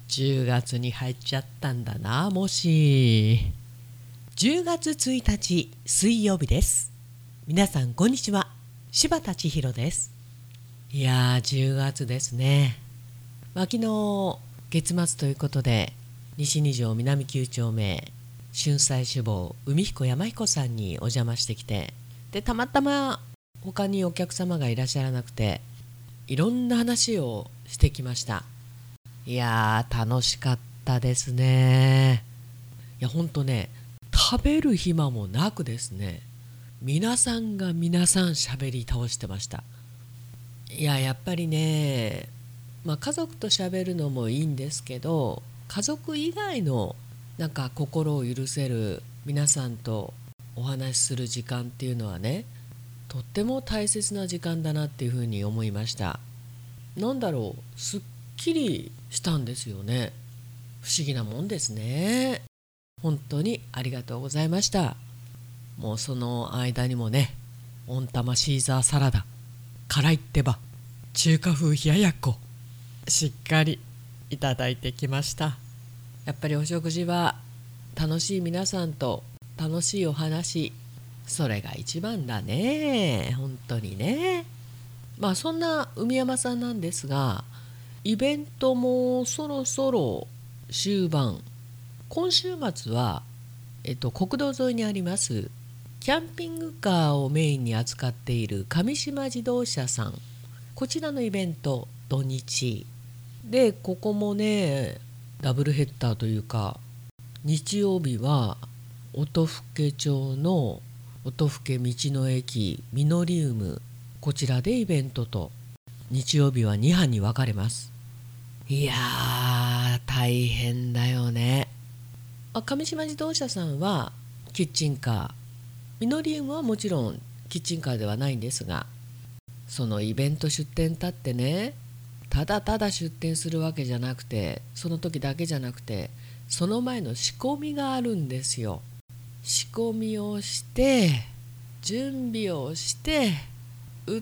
10月に入っちゃったんだな。もし10月1日水曜日です。皆さんこんにちは。柴田千尋です。いやー10月ですね。昨日月末ということで西2条南9丁目春菜志望海彦山彦さんにお邪魔してきて、でたまたま他にお客様がいらっしゃらなくて、いろんな話をしてきました。いやー楽しかったですね。いやほんとね、食べる暇もなくですね、皆さん喋り倒してました。いややっぱりね、家族と喋るのもいいんですけど、家族以外のなんか心を許せる皆さんとお話しする時間っていうのはね、とっても大切な時間だなっていうふうに思いました。なんだろう、すっきりしたんですよね。不思議なもんですね。本当にありがとうございました。もうその間にもね、温玉シーザーサラダ、辛いってば中華風冷ややっこ、しっかりいただいてきました。やっぱりお食事は楽しい皆さんと楽しいお話、それが一番だね。本当にね。そんな海山さんなんですが、イベントもそろそろ終盤。今週末は、国道沿いにありますキャンピングカーをメインに扱っている上島自動車さん、こちらのイベント土日で、ここもねダブルヘッダーというか、日曜日は音更町の音更道の駅ミノリウム、こちらでイベントと、日曜日は2班に分かれます。いやー大変だよね。上島自動車さんはキッチンカー、ミノリウムはもちろんキッチンカーではないんですが、そのイベント出店立ってね、ただただ出店するわけじゃなくて、その時だけじゃなくて、その前の仕込みがあるんですよ。仕込みをして、準備をして、売って、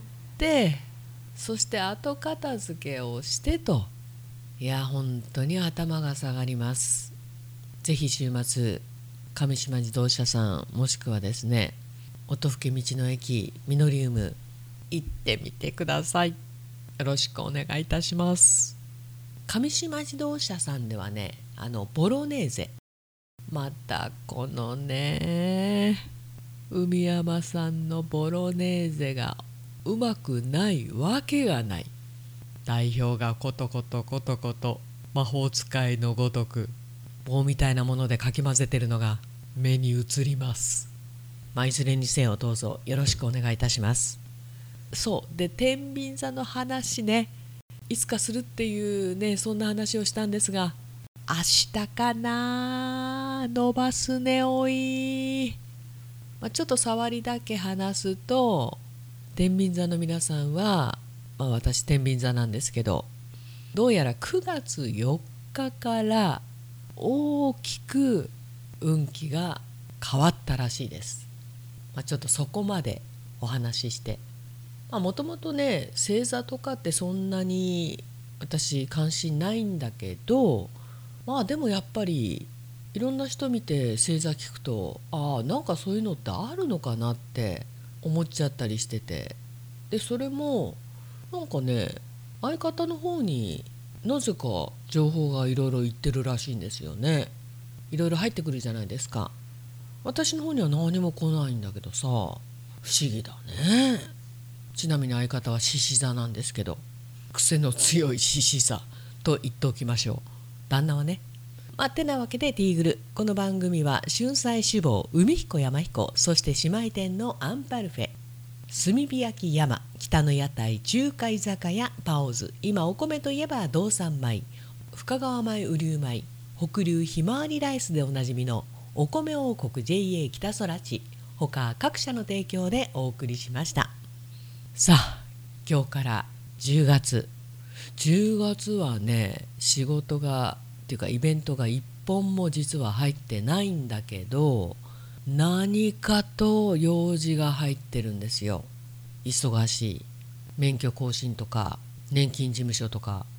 そして後片付けをしてと。いや本当に頭が下がります。ぜひ週末上島自動車さん、もしくはですね音更道の駅ミノリウム行ってみてください。よろしくお願いいたします。上島自動車さんではね、ボロネーゼ、またこのね海山さんのボロネーゼがうまくないわけがない。代表がコトコトコトコト魔法使いのごとく棒みたいなものでかき混ぜてるのが目に映ります。いずれにせよどうぞよろしくお願いいたします。そうで、天秤座の話ね、いつかするっていうね、そんな話をしたんですが、明日かな、伸ばすねおい。ちょっと触りだけ話すと、天秤座の皆さんは、私天秤座なんですけど、どうやら9月4日から大きく運気が変わったらしいです。ちょっとそこまでお話しして、もともとね星座とかってそんなに私関心ないんだけど、でもやっぱりいろんな人見て星座聞くと、なんかそういうのってあるのかなって思っちゃったりしてて、でそれもなんかね、相方の方になぜか情報がいろいろ言ってるらしいんですよね。いろいろ入ってくるじゃないですか。私の方には何も来ないんだけどさ、不思議だね。ちなみに相方は獅子座なんですけど、癖の強い獅子座と言っておきましょう。旦那はね。てなわけでティーグル、この番組は春菜志望海彦山彦、そして姉妹店のアンパルフェ、炭火焼き山、北の屋台中華居酒屋パオズ、今お米といえば道産米、深川米雨竜米、北流ひまわりライスでおなじみのお米王国 JA 北空地、他各社の提供でお送りしました。さあ今日から10月はね、仕事がっていうかイベントが1本も実は入ってないんだけど、何かと用事が入ってるんですよ。忙しい。免許更新とか年金事務所とか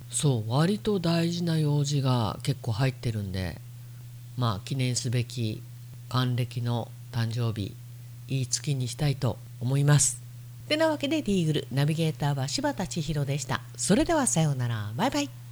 そう割と大事な用事が結構入ってるんで、記念すべき還暦の誕生日、いい月にしたいと思います。てなわけで、ティーグルナビゲーターは柴田千尋でした。それではさようなら、バイバイ。